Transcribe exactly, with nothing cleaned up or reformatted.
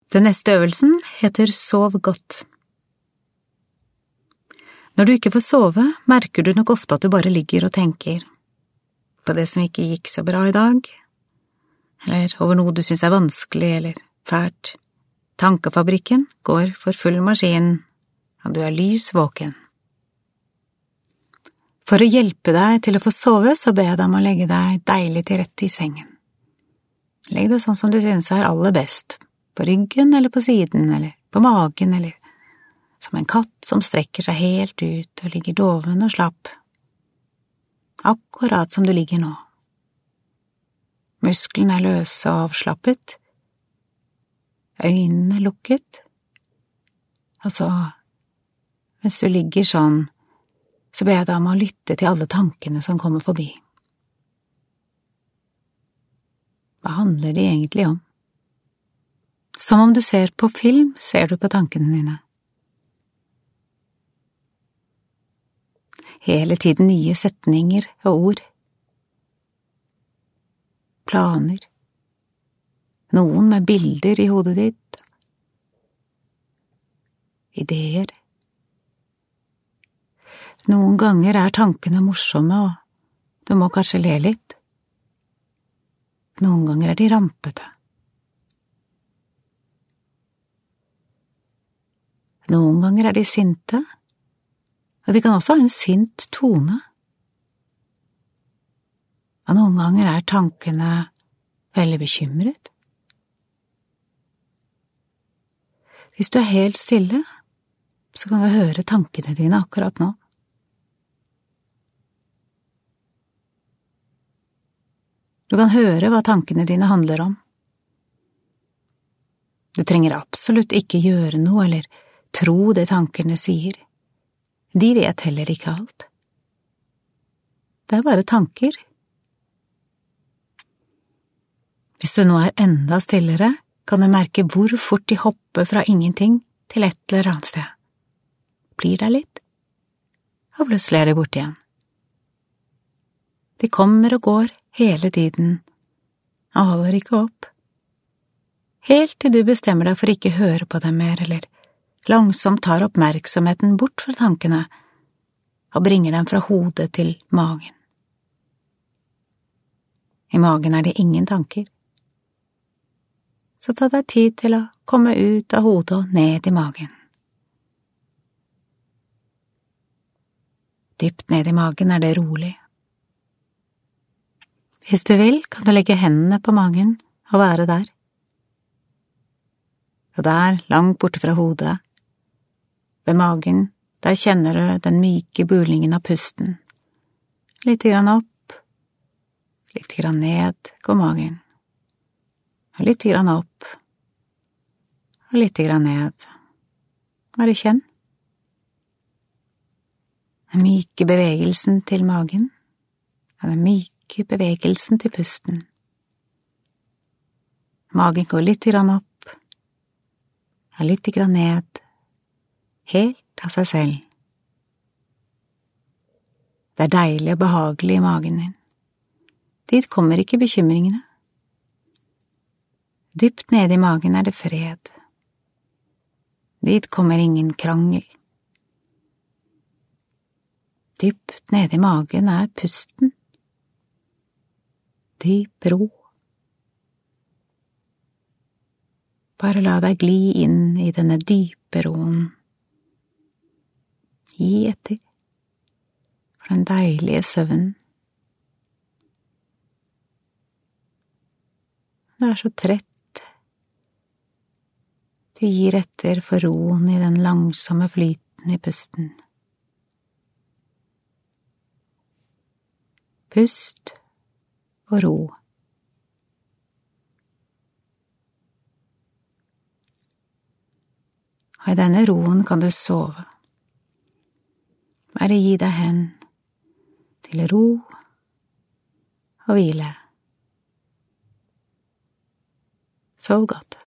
Den neste øvelsen heter Sov godt. Når du ikke får sove, merker du nok ofte at du bare ligger og tenker på det som ikke gikk så bra i dag, eller over noe du synes er vanskelig eller fælt. Tankefabrikken går for full maskin, og du er lys våken. For å hjelpe deg til å få sove, så ber jeg deg om å legge deg deilig til rette i sengen. Legg deg sånn som du synes er aller best, på ryggen eller på siden, eller på magen, eller som en katt som strekker seg helt ut og ligger doven og slapp. Akkurat som du ligger nå. Musklene er løse og avslappet, øynene lukket, og så, mens du ligger sånn, så ber jeg deg om å lytte til alle tankene som kommer forbi. Hva handler de egentlig om? Som om du ser på film, ser du på tankene dine. Hele tiden nye setninger og ord. Planer. Noen med bilder i hodet ditt. Ideer. Noen ganger er tankene morsomme, og du må kanskje le litt. Noen ganger er de rampete. Noen ganger er de sinte, og de kan også ha en sint tone. Og noen ganger er tankene veldig bekymret. Hvis du er helt stille, så kan du høre tankene dine akkurat nå. Du kan høre hva tankene dine handler om. Du trenger absolutt ikke gjøre noe eller tro det tankene sier. De vet heller ikke alt. Det er bare tanker. Hvis du nå er enda stillere, kan du merke hvor fort de hopper fra ingenting til et eller annet sted. Blir der litt, og plutselig er de borte igjen. De kommer og går hele tiden, og holder ikke opp. Helt til du bestemmer deg for ikke høre på dem mer, eller langsomt tar oppmerksomheten bort fra tankene og bringer dem fra hodet til magen. I magen er det ingen tanker. Så ta deg tid til å komme ut av hodet og ned i magen. Dypt ned i magen er det rolig. Hvis du vil, kan du legge hendene på magen og være der. Og der, langt borte fra hodet, ved magen, der kjenner du den myke bulingen av pusten. Litt grann opp, litt grann ned går magen. Og litt grann opp, og litt grann ned. Bare kjenn. Den myke bevegelsen til magen, og den myke bevegelsen til pusten. Magen går litt grann opp, og litt grann ned, helt av seg selv. Det er deilig og behagelig i magen din. Dit kommer ikke bekymringene. Dypt nede i magen er det fred. Dit kommer ingen krangel. Dypt nede i magen er pusten. Dyp ro. Bare la deg gli inn i denne dype roen. Gi etter for den deilige søvnen. Du er så trett. Du gir etter for roen i den langsomme flyten i pusten. Pust og ro. Og i denne roen kan du sove. Bare gi deg hen til ro og hvile. Sov godt.